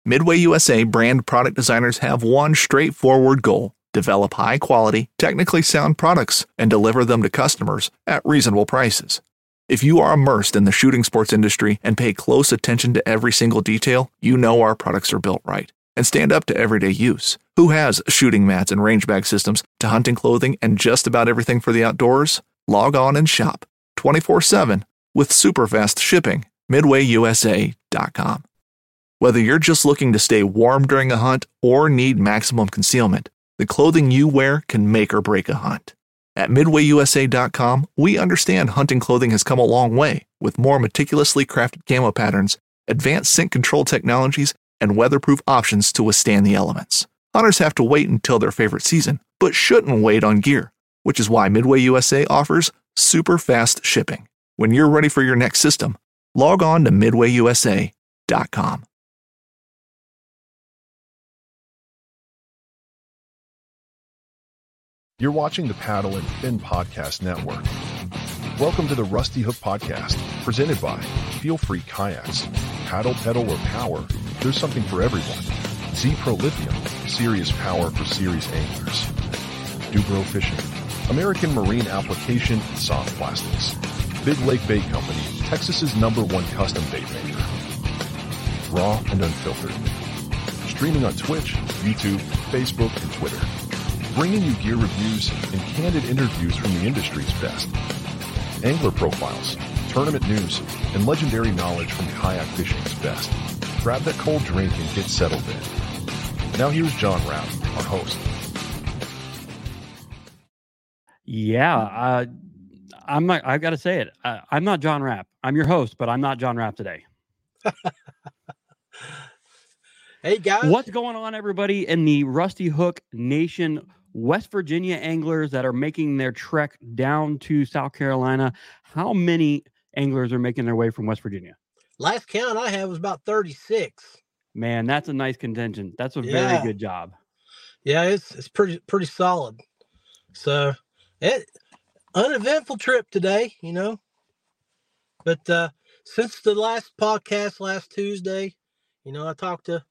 Midway USA brand product designers have one straightforward goal: develop high-quality, technically sound products and deliver them to customers at reasonable prices. If you are immersed in the shooting sports industry and pay close attention to every single detail, you know our products are built right and stand up to everyday use. Who has shooting mats and range bag systems to hunting clothing and just about everything for the outdoors? Log on and shop 24/7 with super fast shipping. MidwayUSA.com. Whether you're just looking to stay warm during a hunt or need maximum concealment, the clothing you wear can make or break a hunt. At MidwayUSA.com, we understand hunting clothing has come a long way with more meticulously crafted camo patterns, advanced scent control technologies, and weatherproof options to withstand the elements. Hunters have to wait until their favorite season, but shouldn't wait on gear, which is why Midway USA offers super fast shipping. When you're ready for your next system, log on to MidwayUSA.com. You're watching the Paddle and Fin Podcast Network. Welcome to the Rusty Hook Podcast, presented by Feel Free Kayaks. Paddle, pedal, or power, there's something for everyone. Z-Pro Lithium, serious power for serious anglers. Dubro Fishing, American marine application and soft plastics. Big Lake Bait Company, Texas's #1 custom bait maker. Raw and unfiltered. Streaming on Twitch, YouTube, Facebook, and Twitter. Bringing you gear reviews and candid interviews from the industry's best. Angler profiles, tournament news, and legendary knowledge from kayak fishing's best. Grab that cold drink and get settled in. Now here's John Rapp, our host. Yeah, I've got to say it. I'm not John Rapp. I'm your host, but I'm not John Rapp today. Hey, guys. What's going on, everybody, in the Rusty Hook Nation? West Virginia anglers that are making their trek down to South Carolina. How many anglers are making their way from West Virginia? Last count I had was about 36. Man, that's a nice contingent. That's a very good job. Yeah, it's pretty solid. So, uneventful trip today, you know. But since the last podcast last Tuesday, you know, I talked to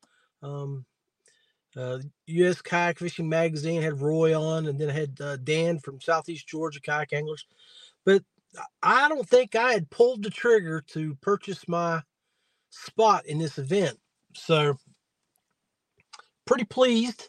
U.S. Kayak Fishing Magazine, had Roy on, and then I had Dan from Southeast Georgia Kayak Anglers. But I don't think I had pulled the trigger to purchase my spot in this event. So, pretty pleased.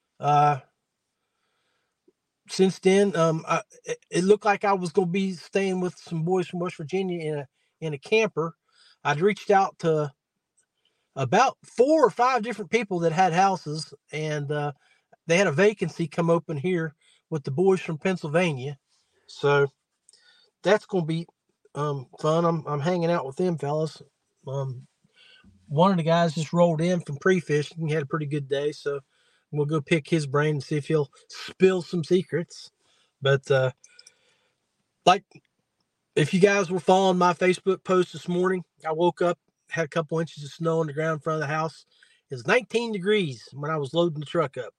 Since then, it looked like I was going to be staying with some boys from West Virginia in a camper. I'd reached out to about 4 or 5 different people that had houses, and they had a vacancy come open here with the boys from Pennsylvania. So that's going to be fun. I'm hanging out with them fellas. One of the guys just rolled in from pre-fishing. He had a pretty good day, so we'll go pick his brain and see if he'll spill some secrets. But like, if you guys were following my Facebook post this morning, I woke up, had a couple inches of snow on the ground in front of the house. It was 19 degrees when I was loading the truck up.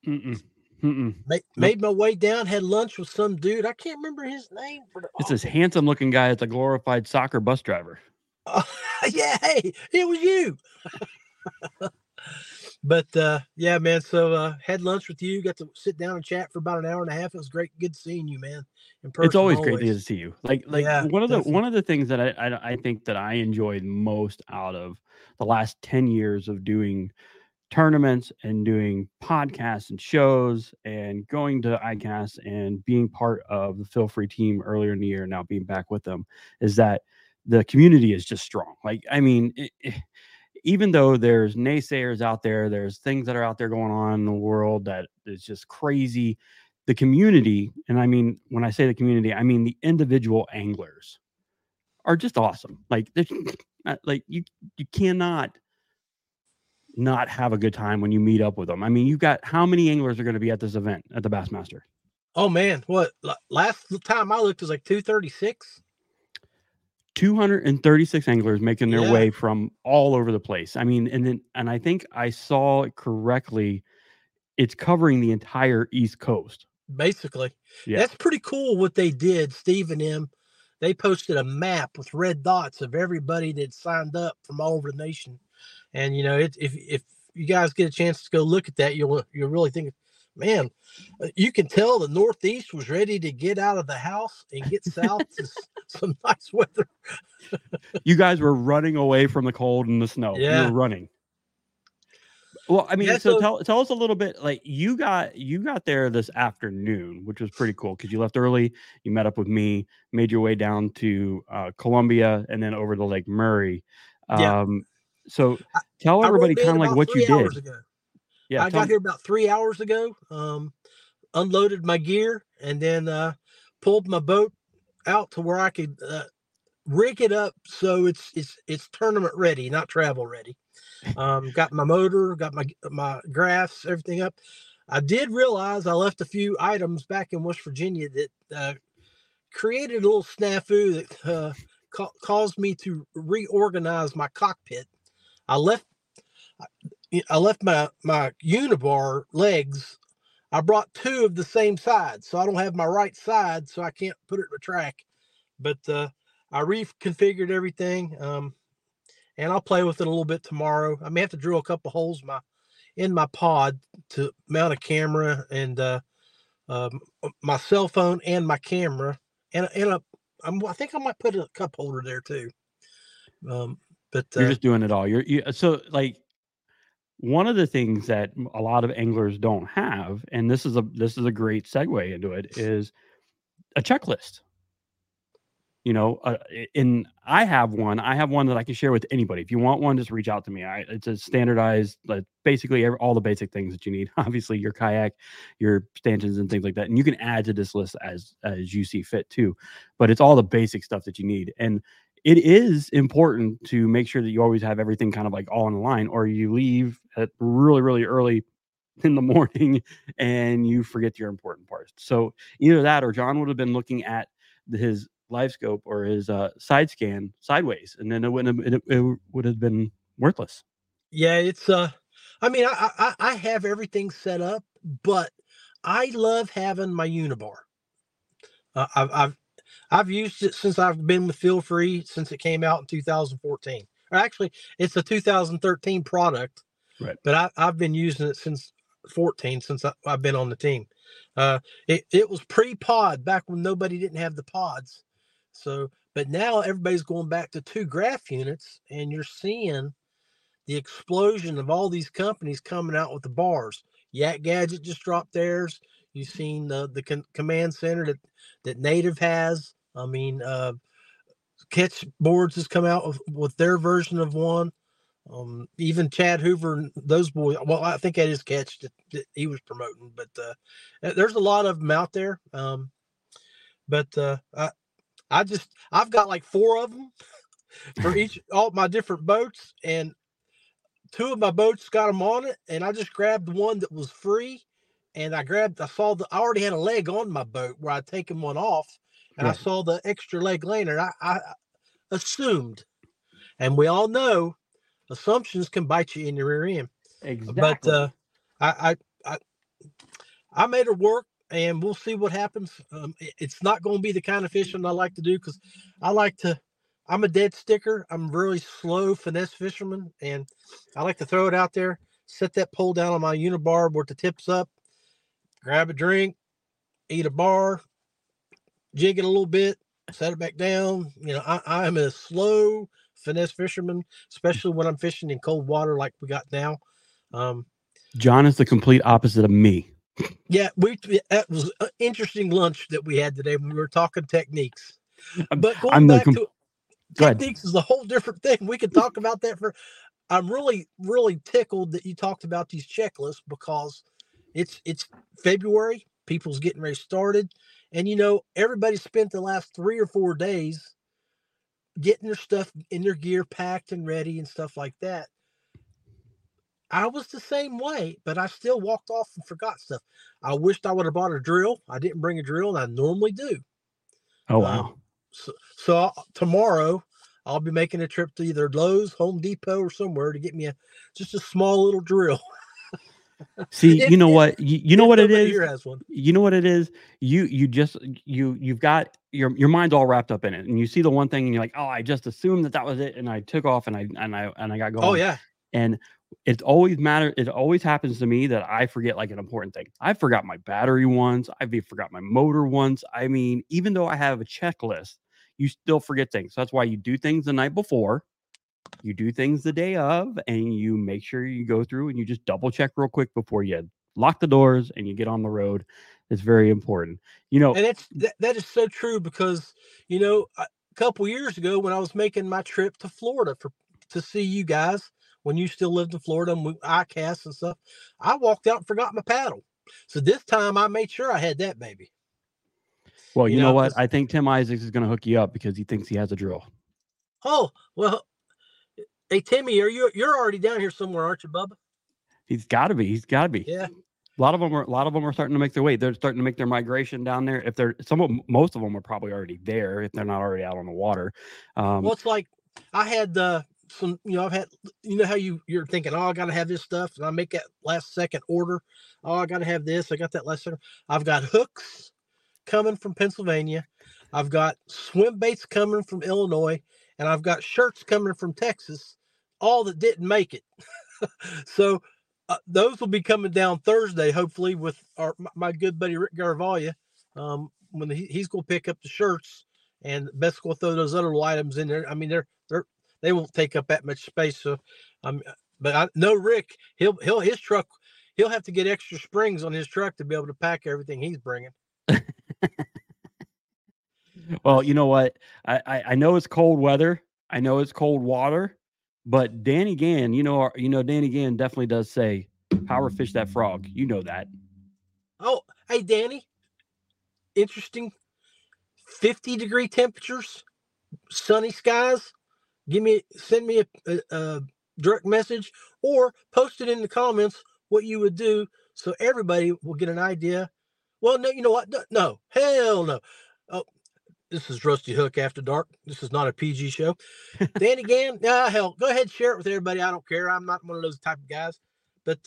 Made my way down, had lunch with some dude. I can't remember his name. It's this handsome looking guy. It's a glorified soccer bus driver. Yeah, hey, it was you. But yeah, man. So had lunch with you. Got to sit down and chat for about an hour and a half. It was great. Good seeing you, man. In person, it's always great to see you. Like yeah, one of the things that I think that I enjoyed most out of the last 10 years of doing tournaments and doing podcasts and shows and going to ICAST and being part of the Feel Free team earlier in the year, now being back with them, is that the community is just strong. Like, I mean, even though there's naysayers out there, there's things that are out there going on in the world that is just crazy. The community, and I mean, when I say the community, I mean the individual anglers are just awesome. Like, you cannot not have a good time when you meet up with them. I mean, you've got, how many anglers are going to be at this event at the Bassmaster? Oh man, what last time I looked was like 236. 236 anglers making their way from all over the place. I mean, and I think I saw it correctly. It's covering the entire East Coast. Basically. Yeah. That's pretty cool what they did, Steve and them. They posted a map with red dots of everybody that signed up from all over the nation. And if you guys get a chance to go look at that, you'll really think, man, you can tell the Northeast was ready to get out of the house and get south to some nice weather. You guys were running away from the cold and the snow. Yeah. You were running. Well, I mean, Yeah, so so- tell us a little bit. Like you got there this afternoon, which was pretty cool because you left early. You met up with me, made your way down to Columbia, and then over to Lake Murray. Yeah. So tell everybody kind of like what you did. Ago. Yeah, I got here about 3 hours ago. Unloaded my gear and then pulled my boat out to where I could rig it up so it's tournament ready, not travel ready. Got my motor, got my graphs, everything up. I did realize I left a few items back in West Virginia that created a little snafu that caused me to reorganize my cockpit. I left my Unibar legs. I brought two of the same side, so I don't have my right side, so I can't put it in the track. But I reconfigured everything, and I'll play with it a little bit tomorrow. I may have to drill a couple holes in my pod to mount a camera and my cell phone and my camera, and I think I might put a cup holder there too. But you're just doing it all. So like one of the things that a lot of anglers don't have, and this is a great segue into it, is a checklist. And I have one that I can share with anybody. If you want one, just reach out to me. It's a standardized, like basically all the basic things that you need. Obviously your kayak, your stanchions and things like that. And you can add to this list as you see fit too, but it's all the basic stuff that you need. And it is important to make sure that you always have everything kind of like all in the line, or you leave at really, really early in the morning and you forget your important parts. So either that, or John would have been looking at his live scope or his side scan sideways, and then it would have been worthless. Yeah, it's I mean, I have everything set up, but I love having my Unibar. I've used it since I've been with Feel Free, since it came out in 2014. Or actually, it's a 2013 product, right? But I've been using it since 14, since I've been on the team. It was pre-pod, back when nobody didn't have the pods. So, but now everybody's going back to 2 graph units, and you're seeing the explosion of all these companies coming out with the bars. Yak Gadget just dropped theirs. You've seen the command center that Native has. I mean, Catch Boards has come out with their version of one. Even Chad Hoover and those boys. Well, I think that is Catch that he was promoting, but there's a lot of them out there. But I've got like 4 of them for all my different boats, and 2 of my boats got them on it, and I just grabbed one that was free, and I already had a leg on my boat where I'd taken one off, and right. I saw the extra leg laying there. I assumed, and we all know assumptions can bite you in the rear end. Exactly. But I made her work, and we'll see what happens. It's not going to be the kind of fishing I like to do, because I'm a dead sticker. I'm a really slow finesse fisherman, and I like to throw it out there, set that pole down on my Unibar where the tip's up, grab a drink, eat a bar, jig it a little bit, set it back down. I am a slow finesse fisherman, especially when I'm fishing in cold water like we got now. John is the complete opposite of me. Yeah, that was an interesting lunch that we had today when we were talking techniques. But going back to techniques is a whole different thing. We could talk about that I'm really, really tickled that you talked about these checklists, because it's February, people's getting ready started, and everybody spent the last 3 or 4 days getting their stuff in their gear packed and ready and stuff like that. I was the same way, but I still walked off and forgot stuff. I wished I would have bought a drill. I didn't bring a drill, and I normally do. Oh, wow. So tomorrow I'll be making a trip to either Lowe's, Home Depot, or somewhere to get me just a small little drill. See, you know what? You know what it is? Here has one. You know what it is? You've got your mind's all wrapped up in it, and you see the one thing, and you're like, oh, I just assumed that was it, and I took off, and I got going. Oh yeah. And it always happens to me that I forget like an important thing. I forgot my battery once. I've forgot my motor once. I mean, even though I have a checklist, you still forget things. So that's why you do things the night before, you do things the day of, and you make sure you go through and you just double check real quick before you lock the doors and you get on the road. It's very important. And that is so true because, a couple years ago when I was making my trip to Florida to see you guys, when you still lived in Florida and ICAST and stuff, I walked out and forgot my paddle. So this time I made sure I had that baby. Well, you know what? I think Tim Isaacs is going to hook you up because he thinks he has a drill. Oh, well, hey, Timmy, you're already down here somewhere, aren't you, Bubba? He's got to be. Yeah. A lot of them are starting to make their way. They're starting to make their migration down there. Most of them are probably already there if they're not already out on the water. Well, it's like I had I've had, how you're thinking, oh, I got to have this stuff, and I make that last second order. Oh, I got to have this. I got that last second. I've got hooks coming from Pennsylvania. I've got swim baits coming from Illinois, and I've got shirts coming from Texas, all that didn't make it. So those will be coming down Thursday, hopefully, with my good buddy Rick Garvalia. When he's going to pick up the shirts, and Beth's going to throw those other little items in there. I mean, they won't take up that much space. So, but I know Rick, his truck, he'll have to get extra springs on his truck to be able to pack everything he's bringing. Well, you know what? I know it's cold weather. I know it's cold water, but Danny Gann, Danny Gann definitely does say, "Power fish that frog." You know that. Oh, hey, Danny. Interesting. 50-degree temperatures, sunny skies. Send me a direct message or post it in the comments what you would do so everybody will get an idea. Well, no, you know what? No, hell no. Oh, this is Rusty Hook After Dark. This is not a PG show. Danny Gann, hell, go ahead and share it with everybody. I don't care. I'm not one of those type of guys. But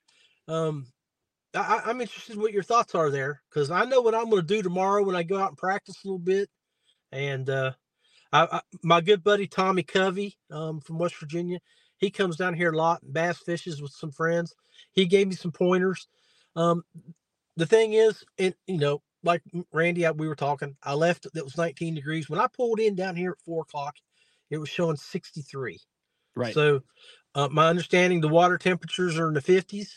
I'm interested in what your thoughts are there, because I know what I'm going to do tomorrow when I go out and practice a little bit. And my good buddy Tommy Covey from West Virginia, he comes down here a lot and bass fishes with some friends. He gave me some pointers. The thing is, like Randy, we were talking, I left, it was 19 degrees. When I pulled in down here at 4:00, it was showing 63. Right. So my understanding, the water temperatures are in the 50s.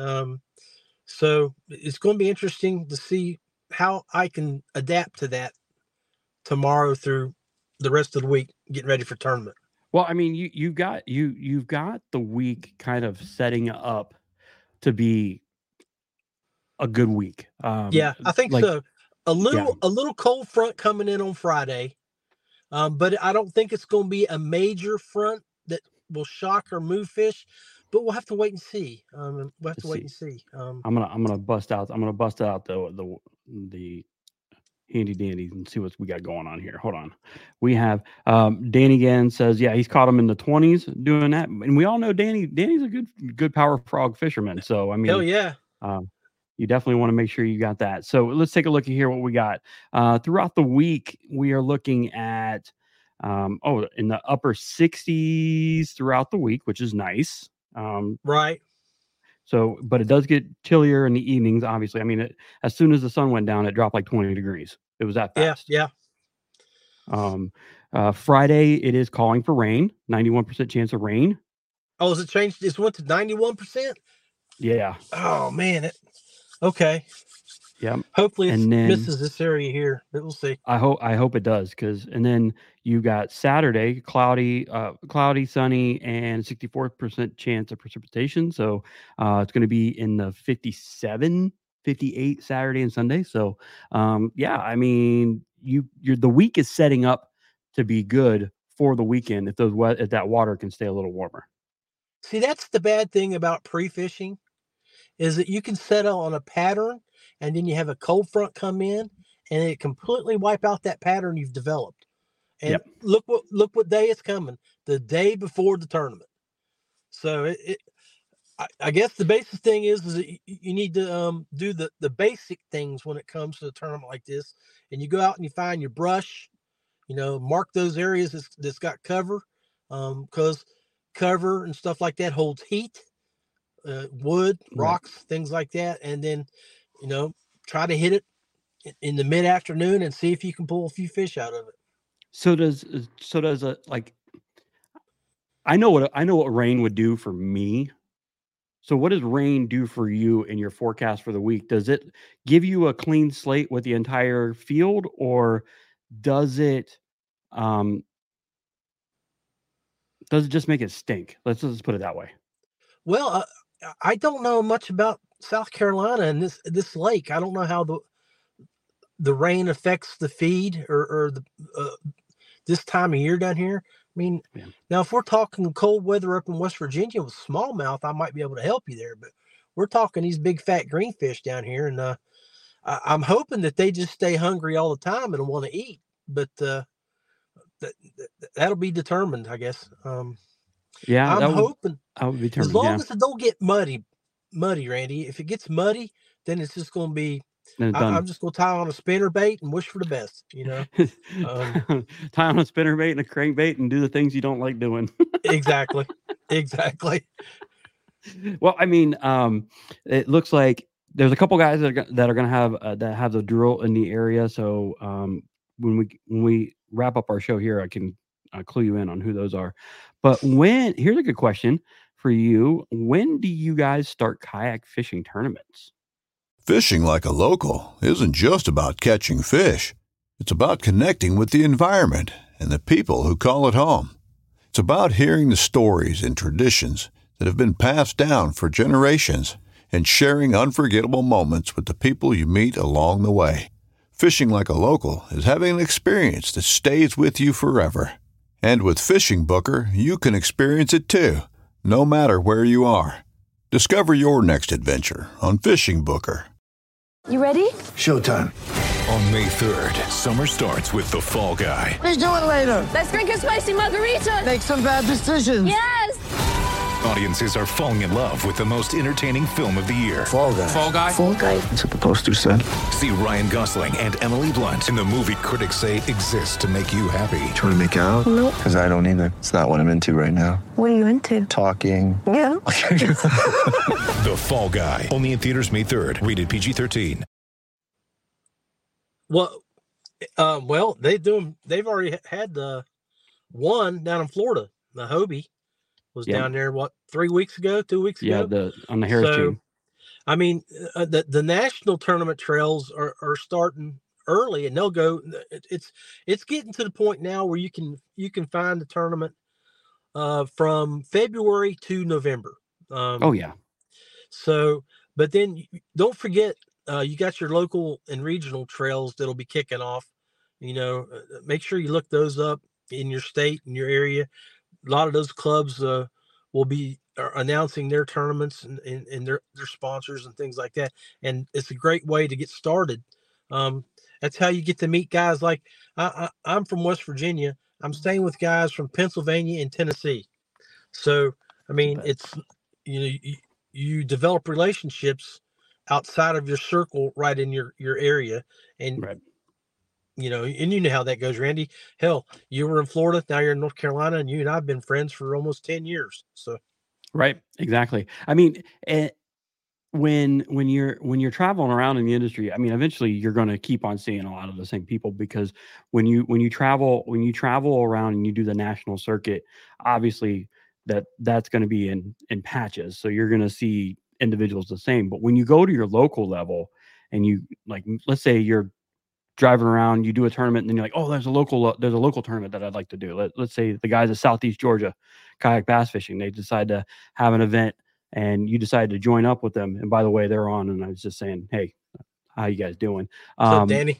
So it's going to be interesting to see how I can adapt to that tomorrow through the rest of the week, getting ready for tournament. Well, I mean, you've got the week kind of setting up to be a good week. Yeah, I think so. A little cold front coming in on Friday, but I don't think it's going to be a major front that will shock or move fish. But we'll have to wait and see. I'm gonna bust out the handy dandies and see what we got going on here. Hold on. We have Danny Gann says, yeah, he's caught him in the 20s doing that, and we all know Danny's a good power frog fisherman. So I mean, hell yeah. You definitely want to make sure you got that. So let's take a look at here what we got throughout the week. We are looking at in the upper 60s throughout the week, which is nice. Right. So, but it does get chillier in the evenings, obviously. I mean, as soon as the sun went down, it dropped like 20 degrees. It was that fast. Yeah. Friday, it is calling for rain, 91% chance of rain. Oh, has it changed? It went to 91%? Yeah. Oh, man. Okay. Yeah. Hopefully it misses this area here, but we'll see. I hope it does, and then you got Saturday, cloudy, sunny, and 64% chance of precipitation. So it's going to be in the 57, 58 Saturday and Sunday. So yeah, I mean, the week is setting up to be good for the weekend if that water can stay a little warmer. See, that's the bad thing about pre-fishing, is that you can settle on a pattern, and then you have a cold front come in, and it completely wipe out that pattern you've developed. And look what day it's coming, the day before the tournament. So I guess the basic thing is that you need to do the basic things when it comes to a tournament like this. And you go out and you find your brush, mark those areas that's got cover, because cover and stuff like that holds heat, wood, rocks, things like that. And then, try to hit it in the mid-afternoon and see if you can pull a few fish out of it. So does like, I know what rain would do for me. So what does rain do for you in your forecast for the week? Does it give you a clean slate with the entire field, or does it just make it stink? Let's just put it that way. Well, I don't know much about South Carolina and this lake. I don't know how the rain affects the feed or the this time of year down here. I mean, Now if we're talking cold weather up in West Virginia with smallmouth, I might be able to help you there. But we're talking these big fat greenfish down here, and I'm hoping that they just stay hungry all the time and want to eat. But that'll be determined, I guess. I'm hoping I would be determined, as long as it don't get muddy, Randy. If it gets muddy, then it's just going to be. I'm just going to tie on a spinner bait and wish for the best, Tie on a spinner bait and a crankbait and do the things you don't like doing. Exactly. Well, I mean, it looks like there's a couple guys that are going to have the drill in the area. So when we wrap up our show here, I can clue you in on who those are. But here's a good question for you: when do you guys start kayak fishing tournaments? Fishing like a local isn't just about catching fish. It's about connecting with the environment and the people who call it home. It's about hearing the stories and traditions that have been passed down for generations and sharing unforgettable moments with the people you meet along the way. Fishing like a local is having an experience that stays with you forever. And with Fishing Booker, you can experience it too, no matter where you are. Discover your next adventure on Fishing Booker. You ready? Showtime. On May 3rd, summer starts with The Fall Guy. Let's do it later. Let's drink a spicy margarita. Make some bad decisions. Yes! Audiences are falling in love with the most entertaining film of the year. Fall Guy. Fall Guy? Fall Guy. That's what the poster said. See Ryan Gosling and Emily Blunt in the movie critics say exists to make you happy. Trying to make it out? Nope. Because I don't either. It's not what I'm into right now. What are you into? Talking. Yeah. The Fall Guy. Only in theaters May 3rd. Rated PG-13. Well, they've already had the one down in Florida. The Hobie was down there, 2 weeks ago? Yeah, on the Harris team. I mean, the national tournament trails are starting early, and they'll go. It's getting to the point now where you can find the tournament from February to November. So, but then don't forget, you got your local and regional trails that'll be kicking off. Make sure you look those up in your state, in your area. A lot of those clubs will be announcing their tournaments and their sponsors and things like that. And it's a great way to get started. That's how you get to meet guys like I'm from West Virginia. I'm staying with guys from Pennsylvania and Tennessee. So, I mean, it's, you develop relationships outside of your circle right in your area. And, right. And you know how that goes, Randy. Hell, you were in Florida, now you're in North Carolina, and you and I have been friends for almost 10 years. So, right, exactly. I mean, when you're traveling around in the industry, I mean, eventually you're going to keep on seeing a lot of the same people, because when you travel around and you do the national circuit, obviously that's going to be in patches, so you're going to see individuals the same. But when you go to your local level and you, like, let's say you're driving around, you do a tournament, and then you're like, oh, there's a local tournament that I'd like to do. Let's say the guys at Southeast Georgia kayak bass fishing, they decide to have an event, and you decide to join up with them. And by the way, they're on, and I was just saying, hey, how you guys doing? What's up, Danny?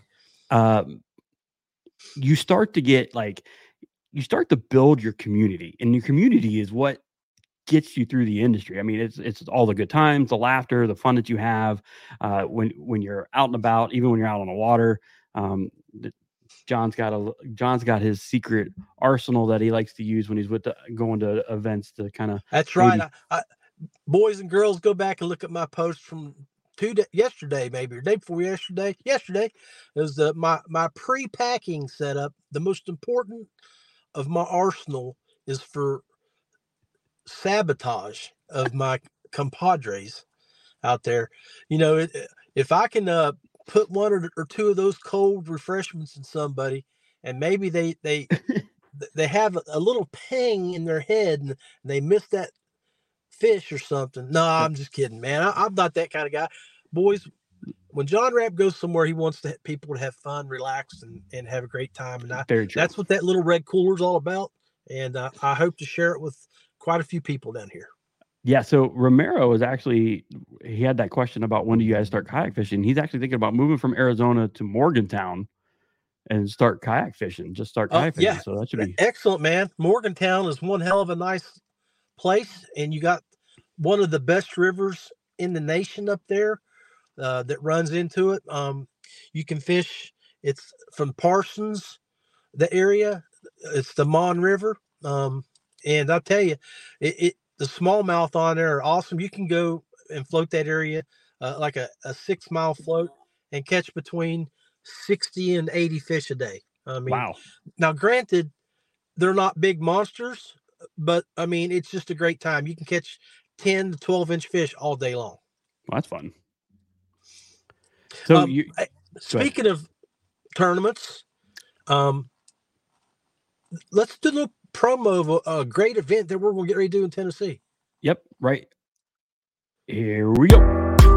You start to build your community, and your community is what gets you through the industry. I mean, it's all the good times, the laughter, the fun that you have when you're out and about, even when you're out on the water. John's got his secret arsenal that he likes to use when he's going to events to kind of. That's right. Boys and girls, go back and look at my post from yesterday, maybe, or day before yesterday. Yesterday, it was my pre-packing setup. The most important of my arsenal is for sabotage of my compadres out there. If I can put one or two of those cold refreshments in somebody, and maybe they have a little ping in their head and they miss that fish or something. No, I'm just kidding, man. I'm not that kind of guy. Boys, when John Rapp goes somewhere, he wants people to have fun, relax, and have a great time. And that's what that little red cooler is all about. And I hope to share it with quite a few people down here. Yeah. So Romero he had that question about when do you guys start kayak fishing? He's actually thinking about moving from Arizona to Morgantown and start kayak fishing. Just start kayak fishing. Yeah. So that should be excellent, man. Morgantown is one hell of a nice place, and you got one of the best rivers in the nation up there that runs into it. You can fish. It's from Parsons, the area. It's the Mon River. And I'll tell you, the smallmouth on there are awesome. You can go and float that area like a 6 mile float and catch between 60 and 80 fish a day. I mean, wow. Now, granted, they're not big monsters, but I mean, it's just a great time. You can catch 10 to 12-inch fish all day long. Well, that's fun. So speaking of tournaments, let's do a little promo of a great event that we're going to get ready to do in Tennessee. Yep. Right. Here we go.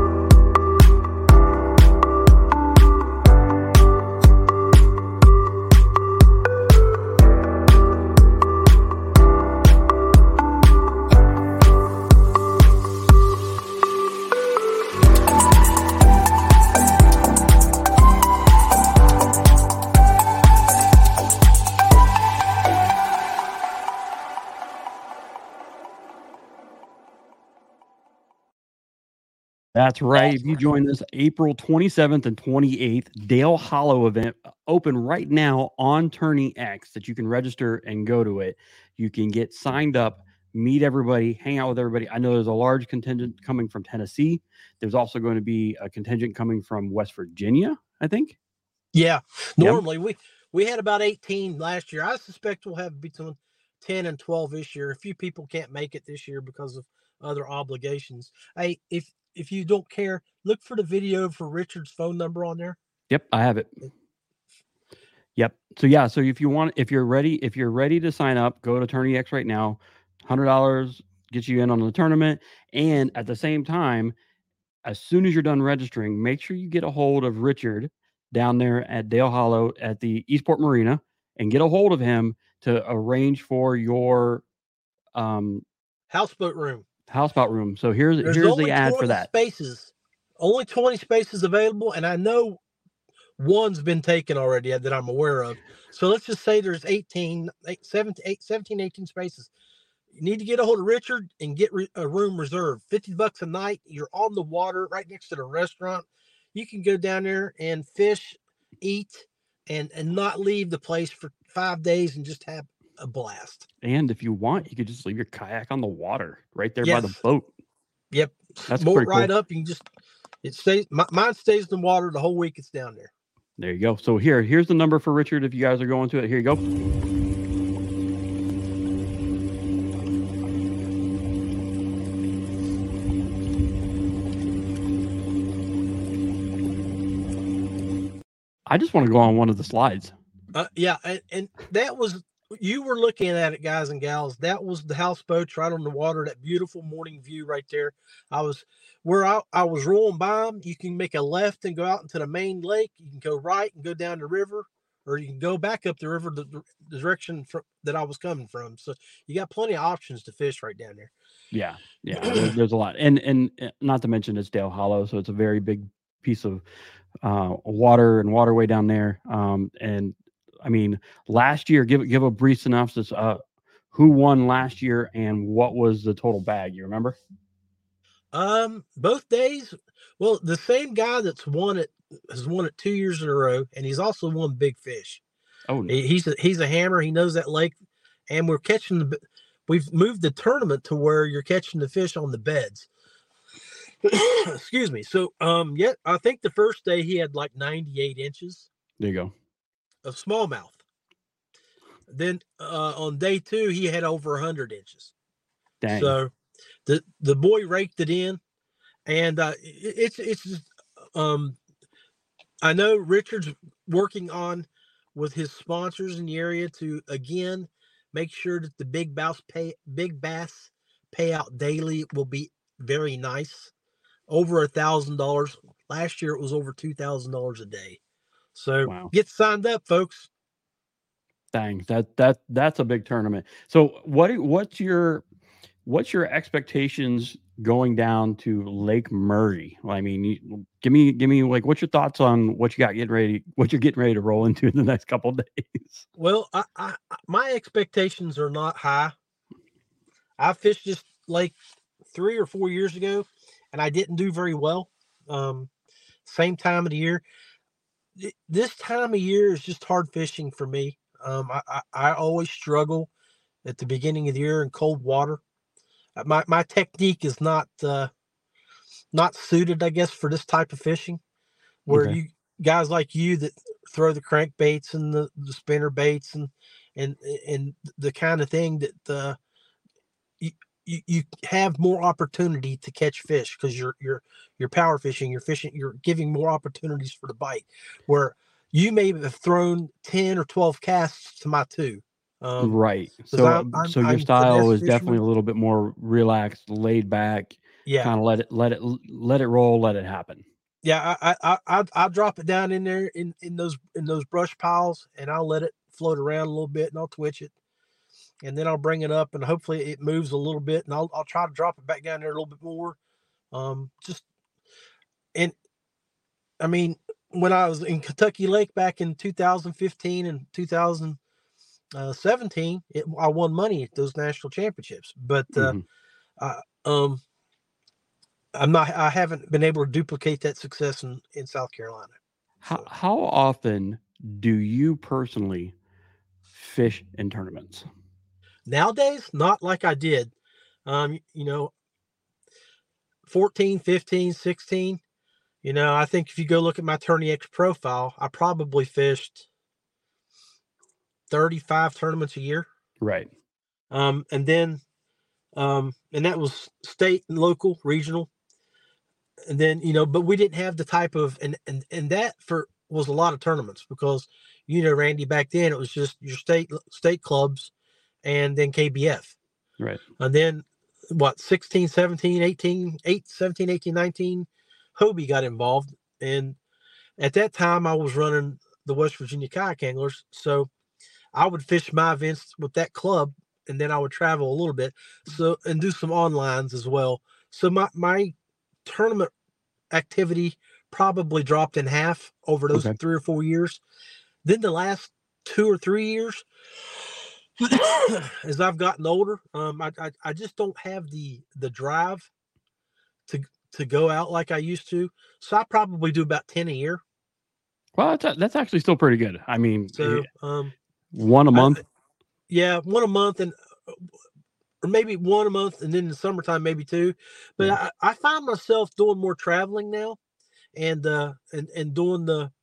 That's right. If you join us April 27th and 28th, Dale Hollow event open right now on Tourney X that you can register and go to it. You can get signed up, meet everybody, hang out with everybody. I know there's a large contingent coming from Tennessee. There's also going to be a contingent coming from West Virginia, I think. Yeah. Normally we had about 18 last year. I suspect we'll have between 10 and 12 this year. A few people can't make it this year because of other obligations. Hey, if you don't care, look for the video for Richard's phone number on there. Yep, I have it. Yep. So yeah, so if you're ready to sign up, go to Tourney X right now. $100 gets you in on the tournament. And at the same time, as soon as you're done registering, make sure you get a hold of Richard down there at Dale Hollow at the Eastport Marina and get a hold of him to arrange for your houseboat room. So here's the ad for that. Only 20 spaces available, and I know one's been taken already that I'm aware of. So let's just say there's 17, 18 spaces. You need to get a hold of Richard and get a room reserved. $50 a night. You're on the water right next to the restaurant. You can go down there and fish, eat, and not leave the place for 5 days and just have a blast. And if you want, you could just leave your kayak on the water right there by the boat. Yep. That's boat pretty right cool. up. You can it stays. Mine stays in the water the whole week it's down there. There you go. So here's the number for Richard if you guys are going to it. Here you go. I just want to go on one of the slides. Yeah, and that was, you were looking at it, guys and gals. That was the houseboats right on the water, that beautiful morning view right there. I was rolling by them. You can make a left and go out into the main lake. You can go right and go down the river, or you can go back up the river the direction that I was coming from. So you got plenty of options to fish right down there. Yeah, there's a lot, and not to mention it's Dale Hollow, so it's a very big piece of water and waterway down there. And I mean, last year, give a brief synopsis. Who won last year and what was the total bag? You remember? Both days. Well, the same guy has won it 2 years in a row, and he's also won big fish. Oh, no. He's a hammer. He knows that lake, and we've moved the tournament to where you're catching the fish on the beds. Excuse me. So, I think the first day he had like 98 inches. There you go. Of smallmouth. Then on day 2, he had over 100 inches. Dang. So the boy raked it in, and it's just, I know Richard's working on with his sponsors in the area to again make sure that the big bass payout daily will be very nice, over $1,000. Last year it was over $2,000 a day. So Wow. get signed up, folks. Dang, that's a big tournament. So what's your expectations going down to Lake Murray? I mean, give me like, what's your thoughts on what you're getting ready to roll into in the next couple of days? Well, I my expectations are not high. I fished this lake 3 or 4 years ago, and I didn't do very well. Same time of the year. This time of year is just hard fishing for me. I always struggle at the beginning of the year in cold water. My technique is not suited, I guess, for this type of fishing, where Okay. you guys like you that throw the crankbaits and the spinner baits and the kind of thing that you have more opportunity to catch fish because you're power fishing, you're giving more opportunities for the bite, where you may have thrown 10 or 12 casts to my 2. Right. 'Cause So your I'm style finesse is definitely fisherman. a little bit more relaxed, laid back, Yeah. kind of let it roll, let it happen. Yeah, I'll drop it down in there in those brush piles, and I'll let it float around a little bit, and I'll twitch it, and then I'll bring it up, and hopefully it moves a little bit, and I'll try to drop it back down there a little bit more. Just and I mean, when I was in Kentucky Lake back in 2015 and 2017, I won money at those national championships, but Mhm. I, um, I haven't been able to duplicate that success in South Carolina. So. How often do you personally fish in tournaments? Nowadays, not like I did. 14, 15, 16. I think if you go look at my Tourney X profile, I probably fished 35 tournaments a year. Right. And then and that was state and local, regional. And then, but we didn't have the type of and that was a lot of tournaments because Randy, back then it was just your state clubs and then KBF. Right. And then 16, 17, 18, 17, 18, 19, Hobie got involved. And at that time I was running the West Virginia Kayak Anglers. So I would fish my events with that club, and then I would travel a little bit and do some onlines as well. So my tournament activity probably dropped in half over those 3 or 4 years. Then the last 2 or 3 years, as I've gotten older, I just don't have the drive to go out like I used to. So I probably do about 10 a year. Well, that's actually still pretty good. I mean, so one a month. One a month, and or maybe one a month, and then in the summertime maybe 2. But I find myself doing more traveling now, and doing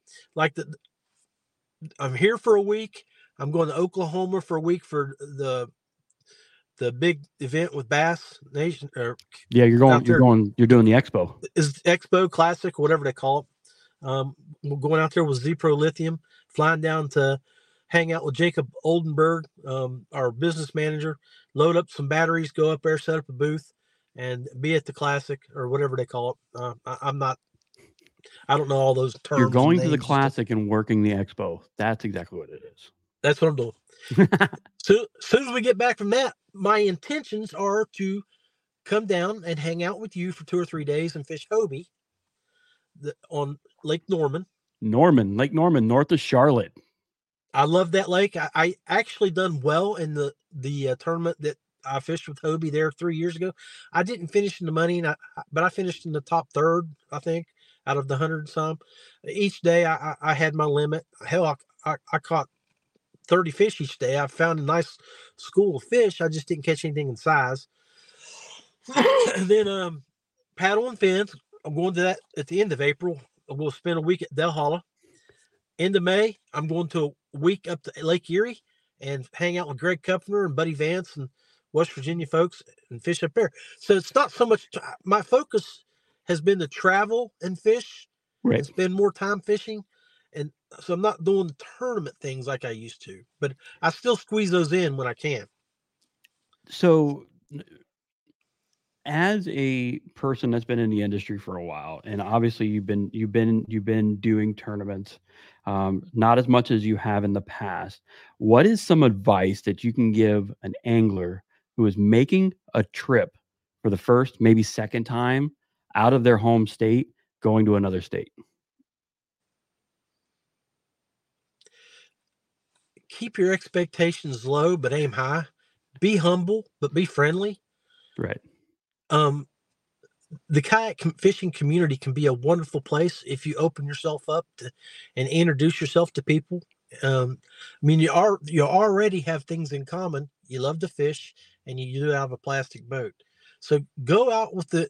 I'm here for a week. I'm going to Oklahoma for a week for the big event with Bass Nation. You're doing the expo. Is Expo Classic, whatever they call it. We're going out there with Z-Pro Lithium, flying down to hang out with Jacob Oldenburg, our business manager, load up some batteries, go up there, set up a booth, and be at the Classic or whatever they call it. I don't know all those terms. You're going to the Classic and working the expo. That's exactly what it is. That's what I'm doing. So as soon as we get back from that, my intentions are to come down and hang out with you for 2 or 3 days and fish Hobie on Lake Norman. Lake Norman, north of Charlotte. I love that lake. I actually done well in the tournament that I fished with Hobie there 3 years ago. I didn't finish in the money, but I finished in the top third, I think, out of the 100 and some. Each day I had my limit. Hell, I caught 30 fish each day. I found a nice school of fish. I just didn't catch anything in size. And then paddle and fins. I'm going to that at the end of April. We'll spend a week at Del Holla. End of May, I'm going to a week up to Lake Erie and hang out with Greg Kupfer and Buddy Vance, and West Virginia folks and fish up there. So it's not so much, my focus has been to travel and fish Right. and spend more time fishing. And so I'm not doing the tournament things like I used to, but I still squeeze those in when I can. So as a person that's been in the industry for a while, and obviously you've been doing tournaments, not as much as you have in the past. What is some advice that you can give an angler who is making a trip for the first, maybe second time out of their home state, going to another state? Keep your expectations low, but aim high. Be humble, but be friendly. Right. The kayak fishing community can be a wonderful place if you open yourself up and introduce yourself to people. I mean, you already have things in common. You love to fish, and you do have a plastic boat. So go out with the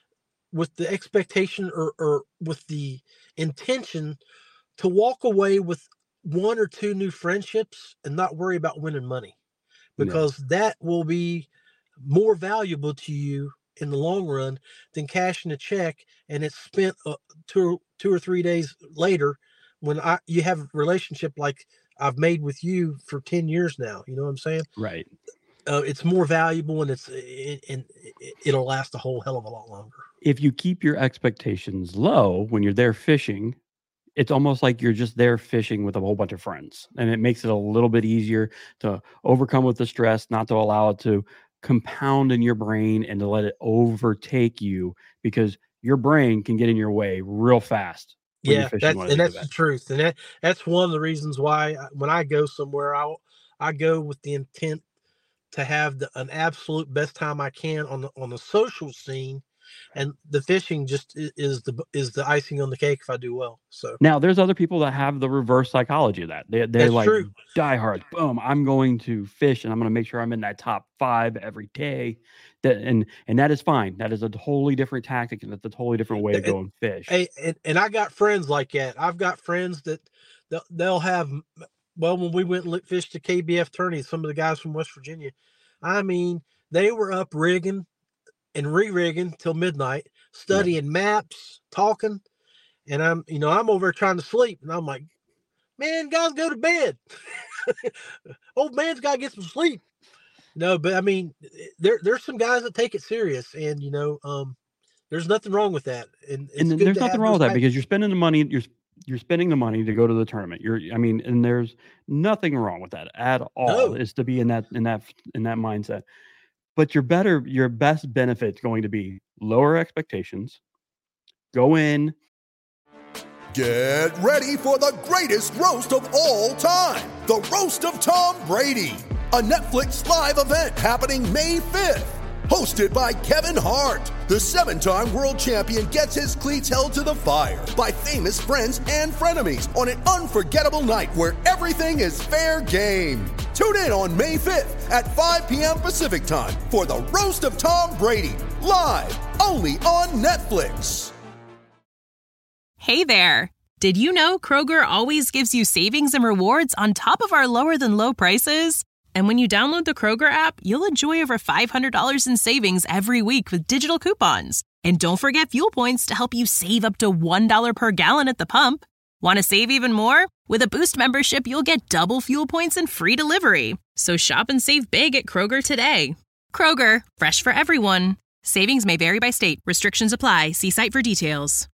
expectation or with the intention to walk away with 1 or 2 new friendships and not worry about winning money, because that will be more valuable to you in the long run than cashing a check and it's spent 2 or 3 days later when you have a relationship like I've made with you for 10 years now. You know what I'm saying? Right. It's more valuable, and it'll last a whole hell of a lot longer. If you keep your expectations low when you're there fishing, it's almost like you're just there fishing with a whole bunch of friends, and it makes it a little bit easier to overcome with the stress, not to allow it to compound in your brain and to let it overtake you, because your brain can get in your way real fast. Yeah, that's the truth. And that's one of the reasons why when I go somewhere, I go with the intent to have an absolute best time I can on the social scene, and the fishing just is the icing on the cake if I do well. So now there's other people that have the reverse psychology of that. They're like true. Diehards. Boom, I'm going to fish and I'm going to make sure I'm in that top 5 every day. And that is fine. That is a totally different tactic, and that's a totally different way to go and fish. And I got friends like that. I've got friends that they'll have. Well, when we went and fished the KBF tourney, some of the guys from West Virginia, I mean, they were up rigging and re-rigging till midnight, studying maps, talking, and I'm over trying to sleep, and I'm like, man, guys, go to bed. Old man's got to get some sleep. No, but I mean, there's some guys that take it serious, and there's nothing wrong with that. And there's nothing wrong with that, because you're spending the money. You're spending the money to go to the tournament. And there's nothing wrong with that at all. No. Is to be in that mindset. But your best benefit is going to be lower expectations. Go in. Get ready for the greatest roast of all time. The Roast of Tom Brady. A Netflix live event happening May 5th. Hosted by Kevin Hart. The 7-time world champion gets his cleats held to the fire by famous friends and frenemies on an unforgettable night where everything is fair game. Tune in on May 5th at 5 p.m. Pacific time for the Roast of Tom Brady, live only on Netflix. Hey there. Did you know Kroger always gives you savings and rewards on top of our lower than low prices? And when you download the Kroger app, you'll enjoy over $500 in savings every week with digital coupons. And don't forget fuel points to help you save up to $1 per gallon at the pump. Want to save even more? With a Boost membership, you'll get double fuel points and free delivery. So shop and save big at Kroger today. Kroger, fresh for everyone. Savings may vary by state. Restrictions apply. See site for details.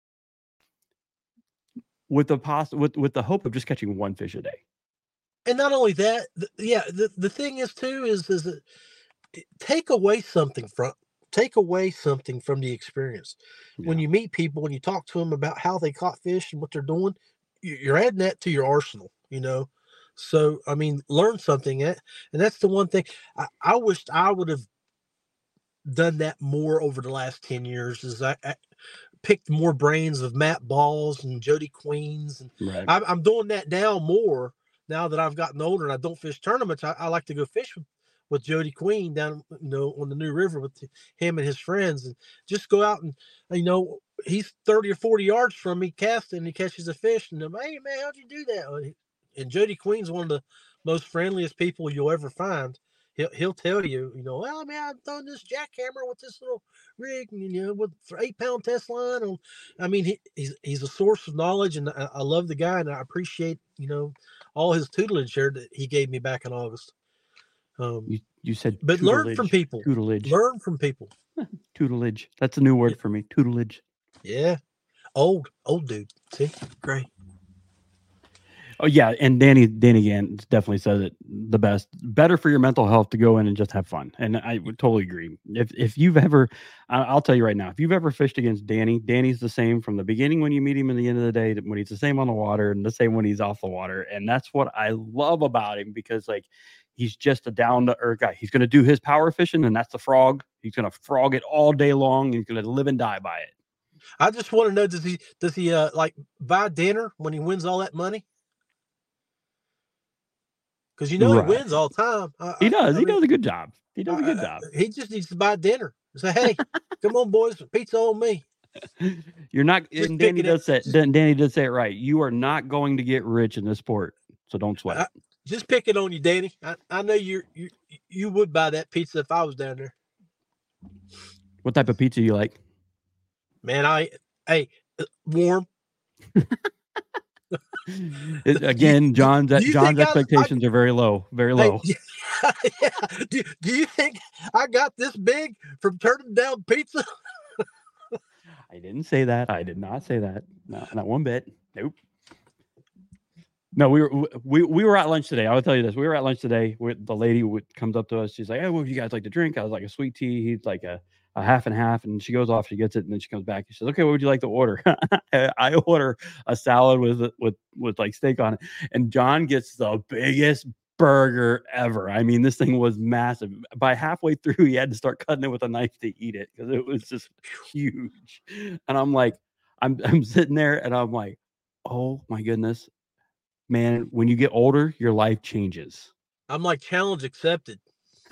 With the hope of just catching one fish a day. And not only that, the thing is too is that take away something from the experience. Yeah. When you meet people and you talk to them about how they caught fish and what they're doing, you're adding that to your arsenal, So I mean, learn something, and that's the one thing I wished I would have done that more over the last 10 years. Is I picked more brains of Matt Balls and Jody Queens, and right. I'm doing that now more. Now that I've gotten older and I don't fish tournaments, I like to go fish with Jody Queen down, on the New River with him and his friends, and just go out and, he's 30 or 40 yards from me casting, and he catches a fish, and I'm, hey man, how'd you do that? And Jody Queen's one of the most friendliest people you'll ever find. he'll tell you, well, man, I've done this jackhammer with this little rig, with 8-pound test line. I mean, he's a source of knowledge, and I love the guy, and I appreciate, all his tutelage there that he gave me back in August. You said, but tutelage, learn from people. Tutelage. Learn from people. Tutelage. That's a new word for me. Tutelage. Yeah. Old dude. See, great. Oh yeah, and Danny again definitely says it the best. Better for your mental health to go in and just have fun, and I would totally agree. If you've ever, I'll tell you right now, if you've ever fished against Danny's the same from the beginning when you meet him, and the end of the day when he's the same on the water and the same when he's off the water, and that's what I love about him, because like he's just a down to earth guy. He's going to do his power fishing, and that's the frog. He's going to frog it all day long, and he's going to live and die by it. I just want to know, does he like buy dinner when he wins all that money? Because he wins all the time. He does. He does a good job. He does a good job. He just needs to buy dinner. Say, hey, come on, boys, pizza on me. You're not. And Danny does say it right. You are not going to get rich in this sport, so don't sweat it. Just picking on you, Danny. I know you would buy that pizza if I was down there. What type of pizza you like? Man, warm. Again, John's expectations are very low, very low. Hey, yeah. Do you think I got this big from turning down pizza? I didn't say that. I did not say that. No, not one bit. Nope. No, we were at lunch today. I will tell you this. We were at lunch today. The lady comes up to us. She's like, "Hey, what do you guys like to drink?" I was like, "A sweet tea." He's like a half and half, and she goes off, she gets it, and then she comes back. She says, "Okay, what would you like to order?" I order a salad with like steak on it, and John gets the biggest burger ever. I mean, this thing was massive. By halfway through, he had to start cutting it with a knife to eat it because it was just huge. And I'm like, I'm sitting there, and I'm like, oh my goodness, man! When you get older, your life changes. I'm like, challenge accepted.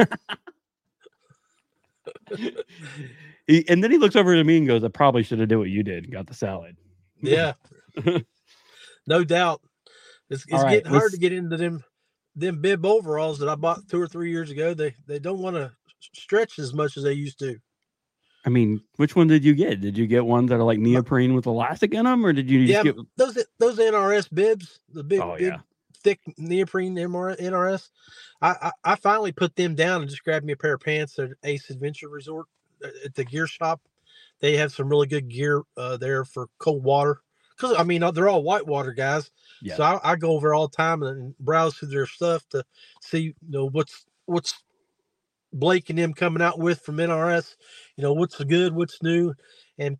And then he looks over to me and goes, "I probably should have did what you did and got the salad." Yeah, no doubt. It's getting hard to get into them bib overalls that I bought 2 or 3 years ago. They don't want to stretch as much as they used to. I mean, which one did you get? Did you get ones that are like neoprene with elastic in them, or did you just get those NRS bibs, the big, yeah, thick neoprene NRS? I finally put them down and just grabbed me a pair of pants at Ace Adventure Resort at the gear shop. They have some really good gear there for cold water. Because, I mean, they're all whitewater guys. Yeah. So I go over all the time and browse through their stuff to see, what's Blake and them coming out with from NRS. What's the good, what's new. And,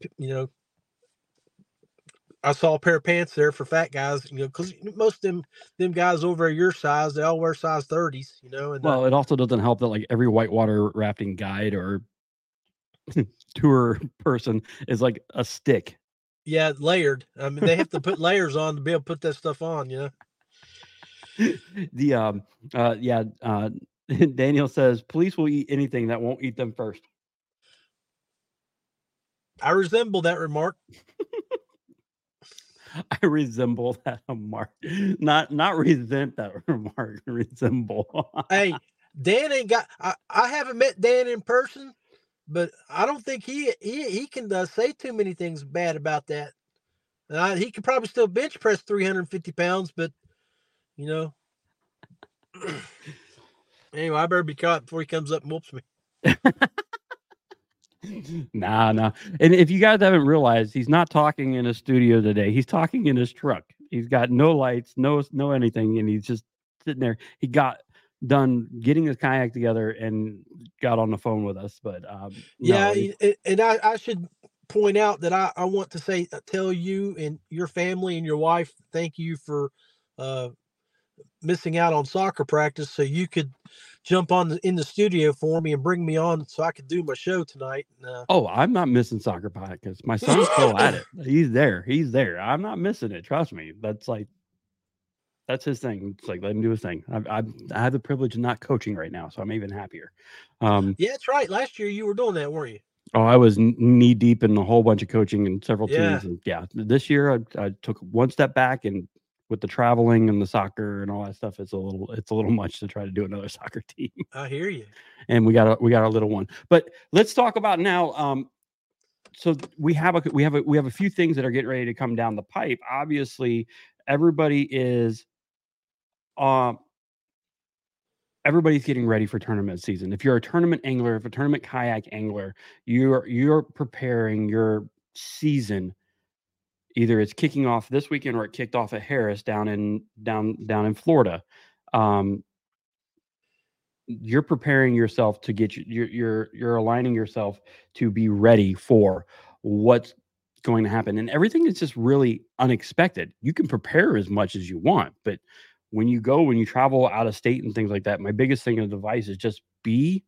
I saw a pair of pants there for fat guys, because most of them guys over your size, they all wear size 30s, And, well, it also doesn't help that like every whitewater rafting guide or tour person is like a stick. Yeah, layered. I mean, they have to put layers on to be able to put that stuff on, Daniel says, police will eat anything that won't eat them first. I resemble that remark. I resemble that remark. Not resent that remark. Resemble. Hey, Dan ain't got. I haven't met Dan in person, but I don't think he can say too many things bad about that. He could probably still bench press 350 pounds, but anyway, I better be caught before he comes up and whoops me. Nah. And if you guys haven't realized, he's not talking in a studio today. He's talking in his truck. He's got no lights, no anything, and he's just sitting there. He got done getting his kayak together and got on the phone with us. But and I should point out that I want to tell you and your family and your wife, thank you for missing out on soccer practice so you could jump in the studio for me and bring me on so I could do my show tonight. I'm not missing soccer practice. My son's still at it. He's there. I'm not missing it. Trust me. That's his thing. It's like, let him do his thing. I have the privilege of not coaching right now, so I'm even happier. Yeah, that's right. Last year you were doing that, weren't you? Oh, I was knee deep in a whole bunch of coaching and several teams. And this year I took one step back and with the traveling and the soccer and all that stuff, it's a little much to try to do another soccer team. I hear you. And we got a little one. But let's talk about now. So we have a few things that are getting ready to come down the pipe. Obviously, everybody's getting ready for tournament season. If you're a tournament angler, if a tournament kayak angler, you're preparing your season. Either it's kicking off this weekend or it kicked off at Harris down in Florida. You're preparing yourself to get you're aligning yourself to be ready for what's going to happen, and everything is just really unexpected. You can prepare as much as you want, but when you travel out of state and things like that, my biggest thing of advice is just be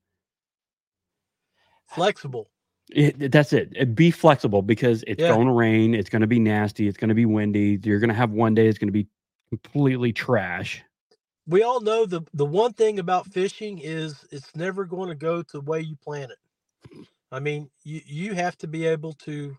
flexible. That's it. Be flexible, because it's going to rain. It's going to be nasty. It's going to be windy. You're going to have one day it's going to be completely trash. We all know the one thing about fishing is it's never going to go the way you plan it. I mean, you have to be able to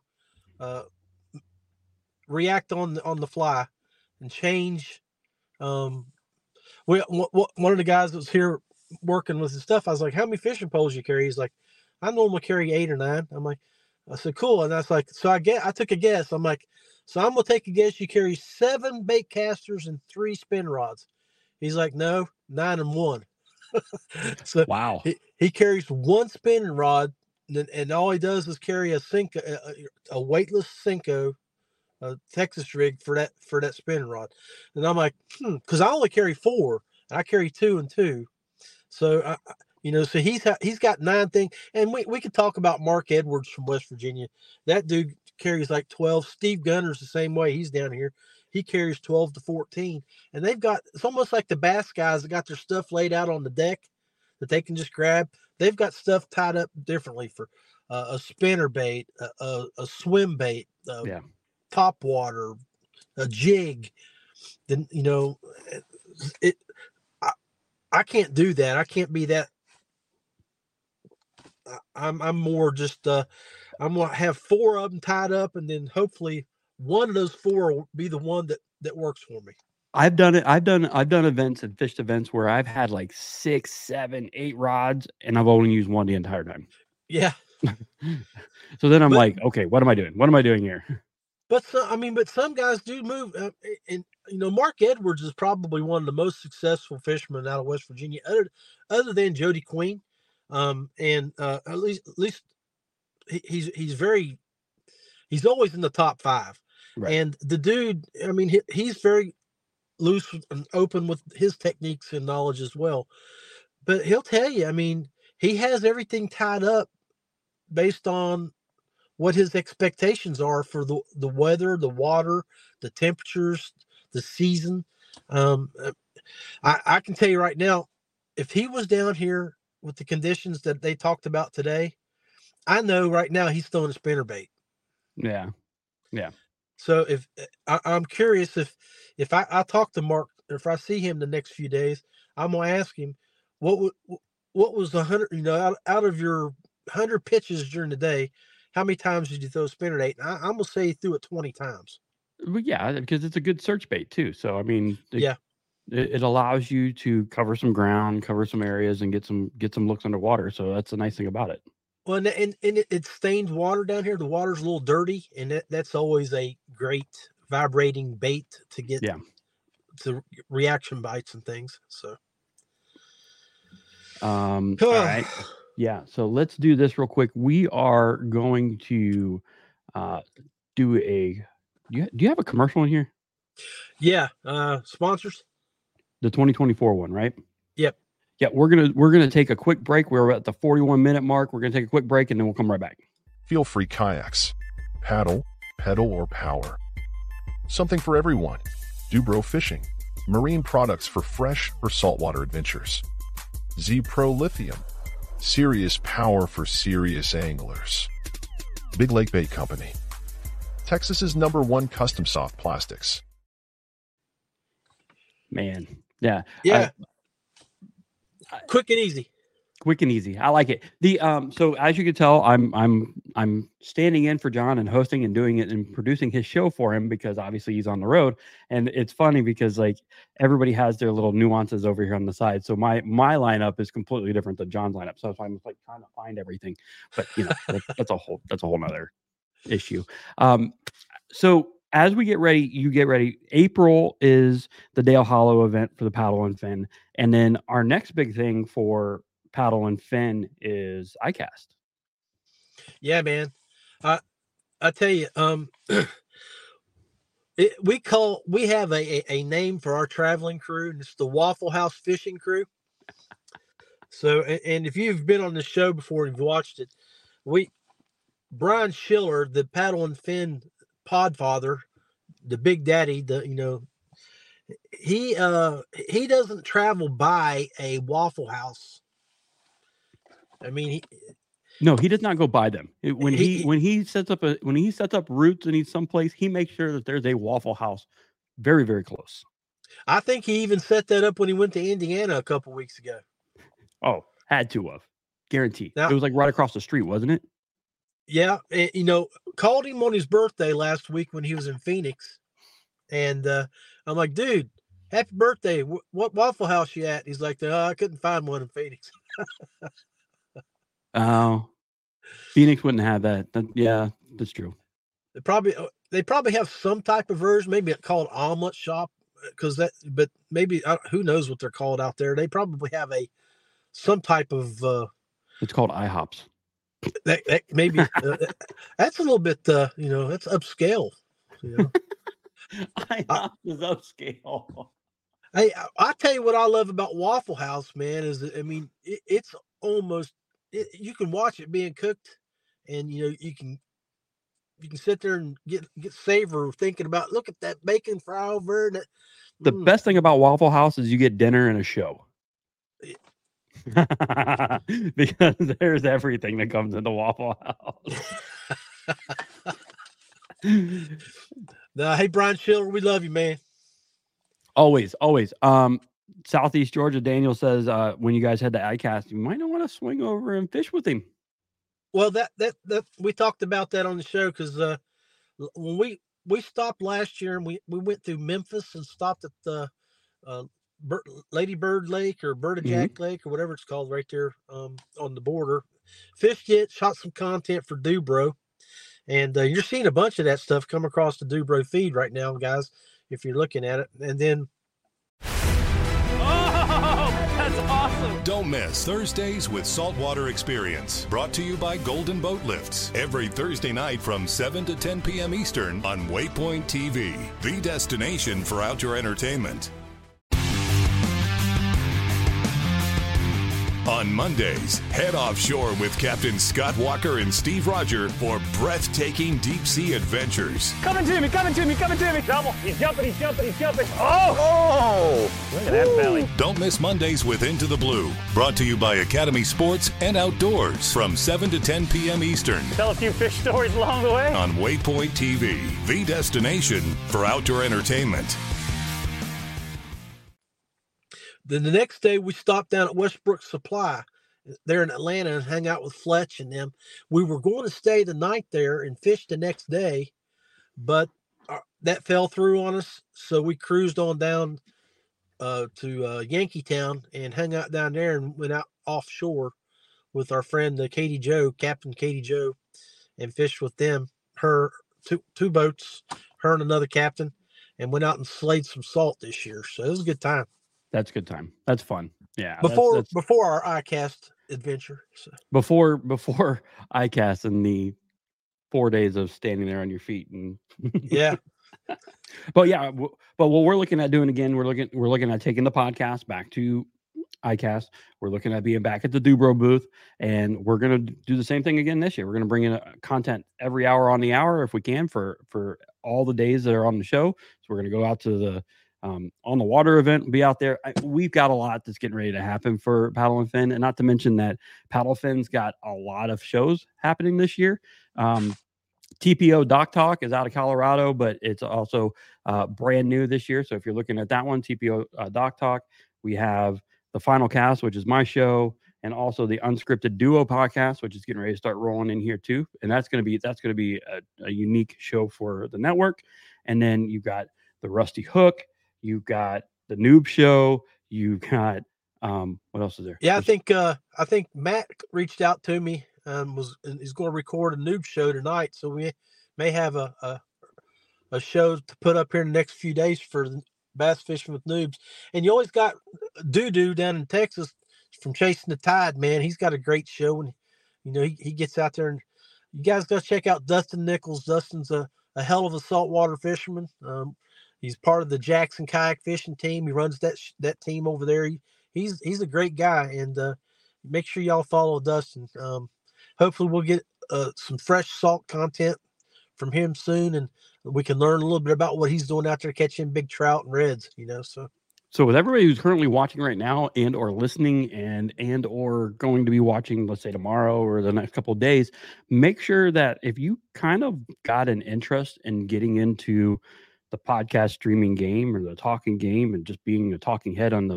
react on the fly and change. One of the guys that was here working with his stuff, I was like, "How many fishing poles you carry?" He's like, "I normally carry 8 or 9." I said, "Cool." And I was like, I took a guess. I'm like, "So I'm gonna take a guess you carry 7 bait casters and 3 spin rods." He's like, "No, 9 and 1." So wow, he carries 1 spinning rod, and all he does is carry a Senko, a weightless Senko, a Texas rig for that spinning rod. And I'm like, because I only carry 4, and I carry 2 and 2. So so he's got 9 things, and we could talk about Mark Edwards from West Virginia. That dude carries like 12. Steve Gunner's the same way. He's down here. He carries 12 to 14, and it's almost like the bass guys that got their stuff laid out on the deck that they can just grab. They've got stuff tied up differently for a spinner bait, a swim bait, top water, a jig. Then I can't do that. I can't be that. I'm more just I'm gonna have 4 of them tied up, and then hopefully one of those 4 will be the one that works for me. I've done it. I've done events and fished events where I've had like 6, 7, 8 rods, and I've only used one the entire time. Yeah. So then I'm like, okay, what am I doing? What am I doing here? But some guys do move, and Mark Edwards is probably one of the most successful fishermen out of West Virginia, other than Jody Queen, and at least he's always in the top 5. Right. And the dude, I mean, he's very loose and open with his techniques and knowledge as well. But he'll tell you, I mean, he has everything tied up based on what his expectations are for the weather, the water, the temperatures, the season. I can tell you right now, if he was down here with the conditions that they talked about today, I know right now he's throwing a spinnerbait. Yeah. So if I'm curious if I talk to Mark, if I see him the next few days, I'm gonna ask him what was 100, out of your 100 pitches during the day, how many times did you throw a spinnerbait? I'm gonna say he threw it 20 times. Well, yeah, because it's a good search bait too. So I mean, it allows you to cover some ground, cover some areas, and get some looks underwater. So that's the nice thing about it. Well, and it stains water down here. The water's a little dirty, and that's always a great vibrating bait to get to reaction bites and things. So, all right, yeah. So let's do this real quick. We are going to do a. Do you have a commercial in here? Yeah, sponsors. The 2024 one, right? Yep. Yeah, we're gonna take a quick break. We're at the 41-minute mark. We're gonna take a quick break, and then we'll come right back. Feel Free Kayaks. Paddle, pedal, or power. Something for everyone. Dubro Fishing. Marine products for fresh or saltwater adventures. Z-Pro Lithium. Serious power for serious anglers. Big Lake Bait Company. Texas's #1 custom soft plastics. Man, yeah. Yeah. Quick and easy. Quick and easy. I like it. So as you can tell, I'm standing in for John and hosting and doing it and producing his show for him because obviously he's on the road. And it's funny because like everybody has their little nuances over here on the side. So my lineup is completely different than John's lineup. So I'm like trying to find everything, but that's a whole nother issue. So as we get ready, you get ready. April is the Dale Hollow event for the Paddle and Fin, and then our next big thing for Paddle and Fin is ICAST. Yeah, man. I tell you, we have a name for our traveling crew, and it's the Waffle House Fishing Crew. So, and if you've been on the show before and you've watched it, Brian Schiller, the Paddle and Fin podfather, the Big Daddy, he doesn't travel by a Waffle House. I mean, he does not go by them. When he sets up roots and he's someplace, he makes sure that there's a Waffle House very, very close. I think he even set that up when he went to Indiana a couple weeks ago. Oh, had to have. Guaranteed. Now, it was like right across the street, wasn't it? Yeah. And, called him on his birthday last week when he was in Phoenix. And I'm like, dude, happy birthday. What Waffle House you at? He's like, I couldn't find one in Phoenix. Oh, Phoenix wouldn't have that. Yeah, that's true. They probably have some type of version, maybe it's called Omelet Shop, but maybe who knows what they're called out there. They probably have some type of. It's called IHOPs. That maybe that's a little bit, that's upscale. IHOPs is upscale. Hey, I tell you what I love about Waffle House, man, is it's almost. You can watch it being cooked, and you can sit there and get savor thinking about, look at that bacon fry over. The best thing about Waffle House is you get dinner and a show. Because there's everything that comes into Waffle House. Hey, Brian Schiller, we love you, man. Always. Southeast Georgia, Daniel says, when you guys head to ICAST, you might not want to swing over and fish with him. Well, that we talked about that on the show because when we stopped last year and we went through Memphis and stopped at the Lady Bird Lake or Bird of Jack Lake or whatever it's called right there on the border. Fished it, shot some content for Dubro, and you're seeing a bunch of that stuff come across the Dubro feed right now, guys, if you're looking at it. And then that's awesome. Don't miss Thursdays with Saltwater Experience, brought to you by Golden Boat Lifts, every Thursday night from 7 to 10 p.m. Eastern on Waypoint TV, the destination for outdoor entertainment. On Mondays, head offshore with Captain Scott Walker and Steve Roger for breathtaking deep-sea adventures. Coming to me. Double. He's jumping. Oh! Look at that belly. Don't miss Mondays with Into the Blue, brought to you by Academy Sports and Outdoors from 7 to 10 p.m. Eastern. Tell a few fish stories along the way. On Waypoint TV, the destination for outdoor entertainment. Then the next day we stopped down at Westbrook Supply there in Atlanta and hung out with Fletch and them. We were going to stay the night there and fish the next day, but that fell through on us. So we cruised on down to Yankeetown and hung out down there and went out offshore with our friend Captain Katie Joe, and fished with them. Her two boats, her and another captain, and went out and slayed some salt this year. So it was a good time. That's a good time. That's fun. Yeah. Before our ICAST adventure. So. Before ICAST and the 4 days of standing there on your feet and yeah. But what we're looking at doing again, we're looking at taking the podcast back to ICAST. We're looking at being back at the Dubro booth, and we're going to do the same thing again this year. We're going to bring in content every hour on the hour if we can for all the days that are on the show. So we're going to go out to the on the water event, be out there. We've got a lot that's getting ready to happen for Paddle and Fin, and not to mention that Paddle Fin's got a lot of shows happening this year. TPO Dock Talk is out of Colorado, but it's also brand new this year. So if you're looking at that one, TPO Dock Talk, we have the Final Cast, which is my show, and also the Unscripted Duo podcast, which is getting ready to start rolling in here too. And that's going to be a unique show for the network. And then you've got the Rusty Hook, you've got the Noob Show, you've got what else is there? Yeah, I think Matt reached out to me. He's going to record a Noob Show tonight, so we may have a show to put up here in the next few days for Bass Fishing with Noobs. And you always got Doo down in Texas from Chasing the Tide, man. He's got a great show, and he gets out there, and you guys got to check out Dustin Nichols. Dustin's a hell of a saltwater fisherman. He's part of the Jackson kayak fishing team. He runs that team over there. He's a great guy, and make sure y'all follow Dustin. Hopefully we'll get some fresh salt content from him soon, and we can learn a little bit about what he's doing out there catching big trout and reds, So with everybody who's currently watching right now and or listening and or going to be watching, let's say tomorrow or the next couple of days, make sure that if you kind of got an interest in getting into the podcast streaming game or the talking game and just being a talking head on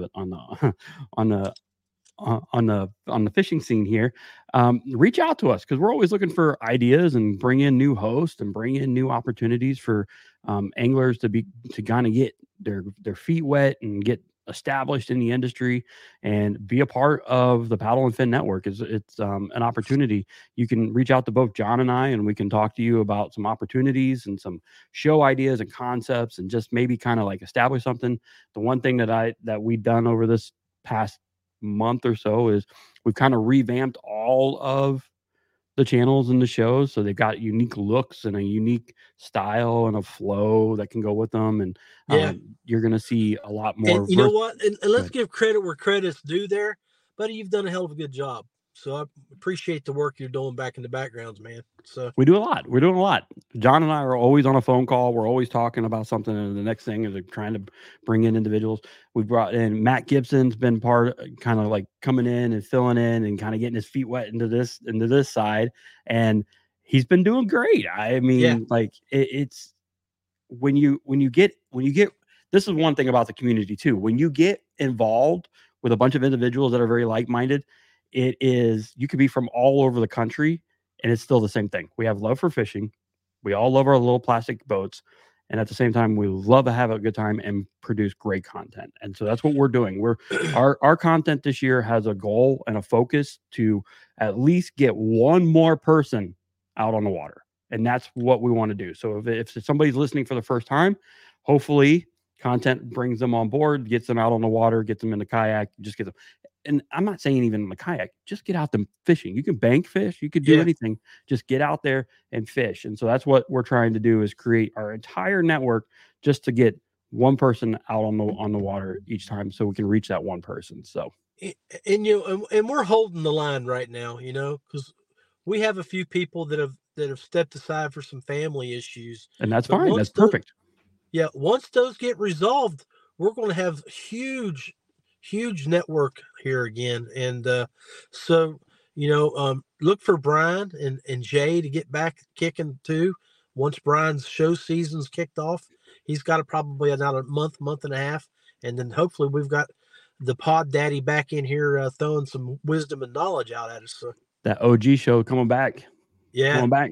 the fishing scene here, reach out to us, because we're always looking for ideas and bring in new hosts and bring in new opportunities for anglers to kind of get their feet wet and get established in the industry and be a part of the Paddle and Fin Network. It's an opportunity. You can reach out to both John and I, and we can talk to you about some opportunities and some show ideas and concepts, and just maybe kind of like establish something. The one thing that we've done over this past month or so is we've kind of revamped all of the channels and the shows, so they've got unique looks and a unique style and a flow that can go with them, and you're going to see a lot more. And you know what? And let's give credit where credit's due there, buddy. You've done a hell of a good job. So I appreciate the work you're doing back in the backgrounds, man. So we do a lot. We're doing a lot. John and I are always on a phone call. We're always talking about something. And the next thing is trying to bring in individuals. We brought in Matt Gibson's been part, kind of like coming in and filling in and kind of getting his feet wet into this side. And he's been doing great. I mean, it's when you get, this is one thing about the community too. When you get involved with a bunch of individuals that are very like-minded, you could be from all over the country and it's still the same thing. We have love for fishing. We all love our little plastic boats. And at the same time, we love to have a good time and produce great content. And so that's what we're doing. Our content this year has a goal and a focus to at least get one more person out on the water. And that's what we want to do. So if somebody's listening for the first time, hopefully content brings them on board, gets them out on the water, gets them in the kayak, just get them. And I'm not saying even in the kayak, just get out them fishing. You can bank fish, you could do anything. Just get out there and fish. And so that's what we're trying to do, is create our entire network just to get one person out on the water each time, so we can reach that one person. So and we're holding the line right now, because we have a few people that have stepped aside for some family issues. And that's fine. That's perfect. Yeah, once those get resolved, we're going to have huge network here again. And so look for Brian and Jay to get back kicking too. Once Brian's show season's kicked off, he's got probably another month and a half, and then hopefully we've got the pod daddy back in here throwing some wisdom and knowledge out at us. So that OG show coming back. Coming back.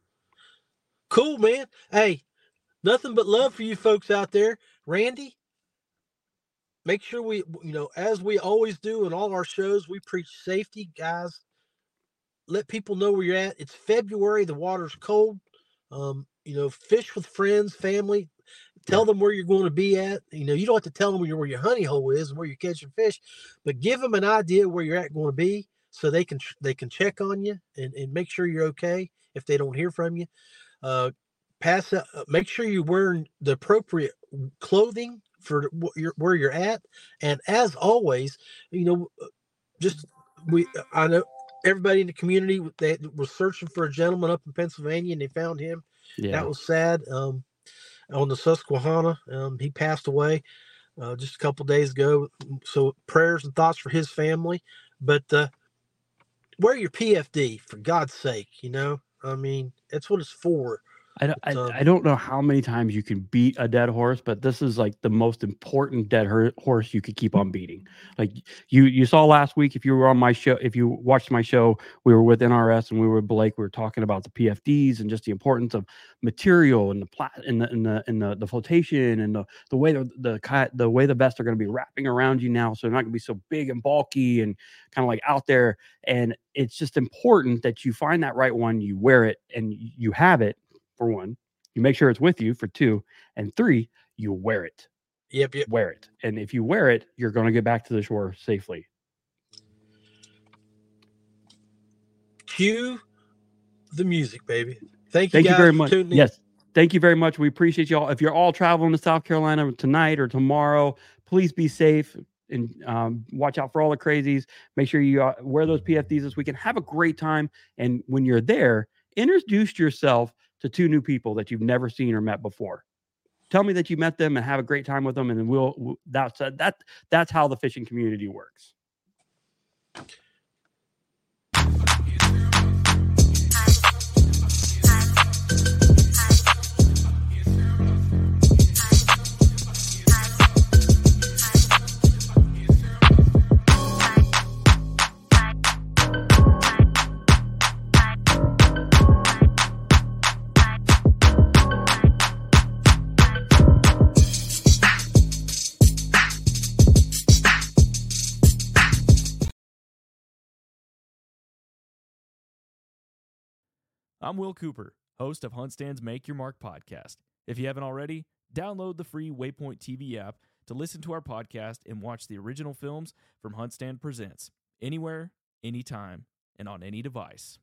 Cool, man. Hey, nothing but love for you folks out there. Randy, make sure we, as we always do in all our shows, we preach safety, guys. Let people know where you're at. It's February. The water's cold. Fish with friends, family. Tell them where you're going to be at. You don't have to tell them where your honey hole is and where you're catching fish, but give them an idea where you're at going to be, so they can check on you and make sure you're okay if they don't hear from you. Pass out. Make sure you're wearing the appropriate clothing for where you're at. And as always, I know everybody in the community, they was searching for a gentleman up in Pennsylvania, and they found him. Yeah. That was sad. On the Susquehanna, he passed away just a couple days ago. So prayers and thoughts for his family. But wear your PFD, for God's sake. That's what it's for. I don't know how many times you can beat a dead horse, but this is like the most important dead horse you could keep on beating. Like you saw last week, if you were on my show, if you watched my show, we were with NRS and we were with Blake. We were talking about the PFDs and just the importance of material and the flotation and the way the way the vests are going to be wrapping around you now, so they're not going to be so big and bulky and kind of like out there. And it's just important that you find that right one, you wear it, and you have it. For one, you make sure it's with you. For two, and three, you wear it. Yep. Wear it. And if you wear it, you're going to get back to the shore safely. Cue the music, baby. Thank you very much. Yes. Thank you very much. We appreciate y'all. If you're all traveling to South Carolina tonight or tomorrow, please be safe and watch out for all the crazies. Make sure you wear those PFDs this weekend. Have a great time. And when you're there, introduce yourself to 2 new people that you've never seen or met before. Tell me that you met them and have a great time with them, and then that's how the fishing community works. I'm Will Cooper, host of HuntStand's Make Your Mark podcast. If you haven't already, download the free Waypoint TV app to listen to our podcast and watch the original films from HuntStand Presents, anywhere, anytime, and on any device.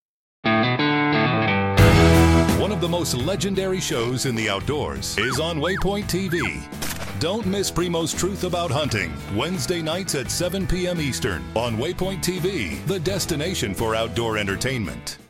One of the most legendary shows in the outdoors is on Waypoint TV. Don't miss Primo's Truth About Hunting, Wednesday nights at 7 p.m. Eastern on Waypoint TV, the destination for outdoor entertainment.